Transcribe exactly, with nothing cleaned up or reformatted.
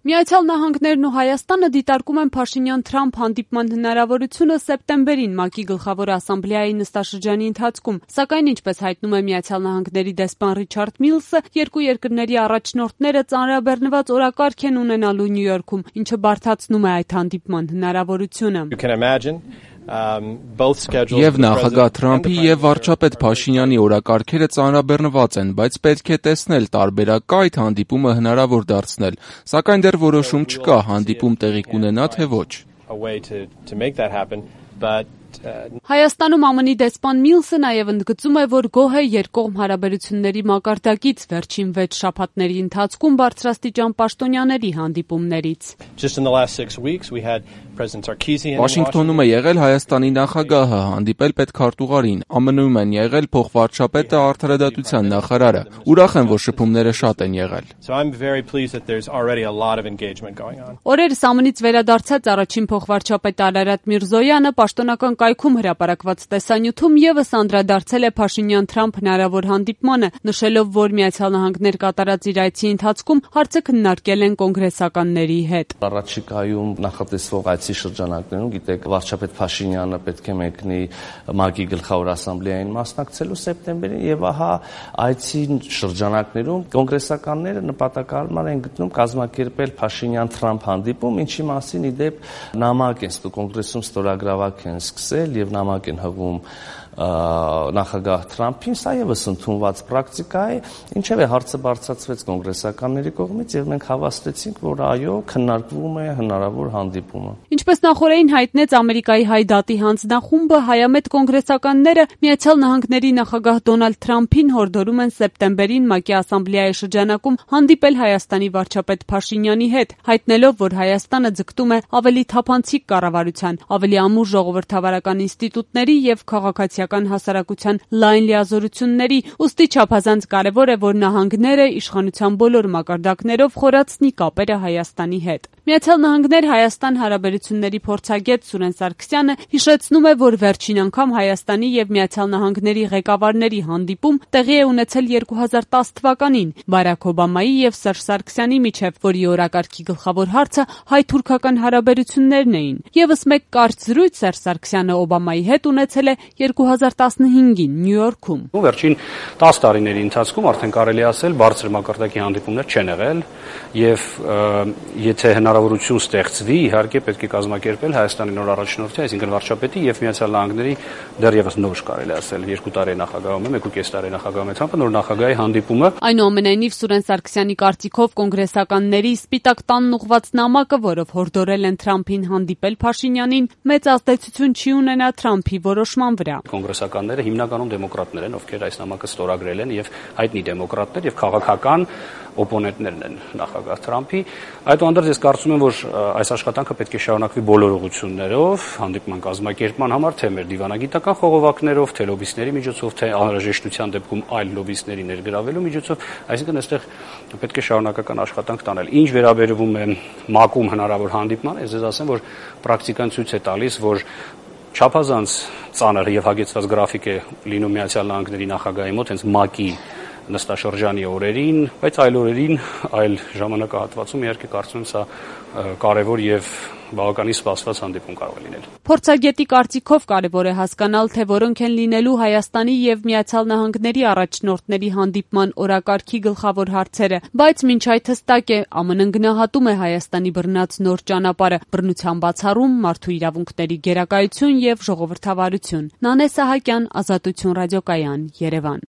Միացյալ Նահանգներն ու Հայաստանը դիտարկում են Փաշինյան-Թրամփ հանդիպման հնարավորությունը սեպտեմբերին ՄԱԿ-ի գլխավոր ասամբլեայի նստաշրջանի ընթացքում, սակայն ինչպես հայտնում է Միացյալ Նահանգների դեսպան Ռիչարդ Միլսը, երկու երկրների առաջնորդները ծանրաբեռնված օրակարգ են ունենալու Նյու Յորքում, ինչը բարդացնում է այդ հանդիպման հնարավորությունը։ Եվ նախագահ Թրամփի և վարչապետ Փաշինյանի օրակարգերը ծանրաբեռնված են, բայց պետք է տեսնել տարբերակ կա այդ հանդիպումը հնարավոր դարձնել, սակայն դեռ որոշում չկա հանդիպում տեղի կունենա, թե ոչ։ Հայաստանում ԱՄՆ-ի դեսպան Միլսը նաև ընդգծում է, որ գոհ է երկկողմ հարաբերությունների մակարդակից վերջին վեց շաբաթների ընթացքում բարձրաստիճան պաշտոնյաների հանդիպումներից։ Վաշինգտոնում է եղել Հայաստանի նախագահը, հանդիպել պետքարտուղարին, ԱՄՆ-ում են եղել փոխվարչապետը, արդարադատության նախարարը։ Ուրախ եմ, որ շփումները շատ են եղել։ Օրերս ԱՄՆ-ից վերադարձած առաջին փոխվարչապետ Արարատ Միրզոյանը պաշտոնական կայքում հրապարակված տեսանյութում ևս անդրադարձել է Փաշինյան-Թրամփ հնարավոր հանդիպմանը, նշելով, որ Միացյալ Նահանգներ կատարած իր այցի ընթացքում հարցը քննարկել են կոնգրեսականների հետ։ Առաջիկայում նախատեսվող այցի շրջանակներում, գիտեք, վարչապետ Փաշինյանը պետք է մեկնի ՄԱԿ-ի գլխավոր ասամբլեային մասնակցելու սեպտեմբերին, եւ ահա այցի շրջանակներում կոնգրեսականները նպատակարար են գտնում կազմակերպել Փաշինյան-Թրամփ հանդիպում, ինչի մասին ի դեպ նամակ են կոնգրեսում ստորագրավակ են սկսել եւ նամակ են հղում նախագահ Թրամփին, սա եւս ընդունված պրակտիկա է, ինչեւ է հարցը բարձրացվեց կոնգրեսականների կողմից եւ մենք հավաստեցինք, որ այո, քննարկվում է հնարավոր հանդիպումը։ Ինչպես նախորդին հայտնեց Ամերիկայի Հայ դատի հանձնախումբը, հայամետ կոնգրեսականները Միացյալ Նահանգների նախագահ Դոնալդ Թրամփին հորդորում են սեպտեմբերին ՄԱԿ-ի ասամբլեայի շրջանակում հանդիպել Հայաստանի վարչապետ Փաշինյանի հետ, հայտնելով, որ Հայաստանը ձգտում է ավելի թափանցիկ կառավարության, ավելի ամուր ժողովրդավարական ինստիտուտների եւ քաղաքացիական հասարակության լայն լիազորությունների, ուստի չափազանց կարևոր է, որ նահանգները իշխանության բոլոր մակարդակներով խորացնի կապերը Հայաստանի հետ։ Միացյալ Նահանգներ-Հայաստան հարաբերությունների փորձագետ Սուրեն Սարգսյանը հիշեցնում է, որ վերջին անգամ Հայաստանի եւ Միացյալ Նահանգների ղեկավարների հանդիպում տեղի է ունեցել երկու հազար տասը թվականին Բարաք Օբամայի եւ Սերժ Սարգսյանի միջեւ, որի օրակարգի գլխավոր հարցը հայ-թուրքական հարաբերություններն էին։ Եվս մեկ կարճ զրույց Սերժ Սարգսյանը Օբամայի հետ ունեցել է երկու հազար տասնհինգին Նյու Յորքում։ Վերջին տասը տարիների ընթացքում արդեն կարելի ասել բարձր մակարդակի հանդիպումներ չեն եղել եւ եթե հնարավորություն ստեղծվի, իհարկե պետք է կազմակերպել Հայաստանի նոր առաջնորդի, այսինքն վարչապետի եւ Միացյալ Նահանգների դեռևս նոր կարելի ասել երկու տարի նախագահում է, մեկ ու կես տարի նախագահում է Թրամփը, նոր նախագահի հանդիպումը։ Այնուամենայնիվ Սուրեն Սարգսյանի կարծիքով կոնգրեսականների սպիտակ տանն ուղված նամակը, որով հորդորել են Թրամփին հանդիպել Փաշինյանին, մեծ ազդեցություն չի ունենա Թրամփի որոշման վրա։ Կոնգրեսականները հիմնականում դեմոկրատներ են, ովքեր այս նամակը ստորագրել են եւ հայտնի դեմոկրատներ եւ քաղաքական օպոնենտներն են նախագահ Թրամփի։ Այդուհանդերձ ես կարծում եմ, որ այս աշխատանքը պետք է շարունակվի բոլոր ուղղություններով, հանդիպման կազմակերպման համար, թե մեր դիվանագիտական խողովակներով, թե լոբիստների միջոցով, թե անհրաժեշտության դեպքում այլ լոբիստների ներգրավելու միջոցով, այսինքն այստեղ պետք է շարունակական աշխատանք տանել։ Ինչ վերաբերվում է ՄԱԿ-ում հնարավոր հանդիպման, ես ձեզ ասեմ, որ պրակտիկան ցույց է տալիս, որ չափազանց ծանր եւ հագեցված գրաֆիկ է լինում Միացյալ Նահանգների նախագահի մոտ, հենց ՄԱԿ-ի նստաշրջանի օրերին, բայց այլ օրերին, այլ ժամանակահատվածում իհարկե կարծում եմ սա կարևոր եւ բավականին սպասված հանդիպում կարող է լինել։ Փորձագետի կարծիքով կարևոր է հասկանալ, թե որոնք են լինելու Հայաստանի եւ Միացյալ Նահանգների առաջնորդների հանդիպման օրակարգի գլխավոր հարցերը, բայց մինչ այդ հստակ է, ԱՄՆ-ն գնահատում է Հայաստանի բռնած նոր ճանապարհը՝ բռնության բացառում, մարդու իրավունքների գերակայություն եւ ժողովրդավարություն։ Նանե Սահակյան, Ազատություն ռադիոկայան, Երևան։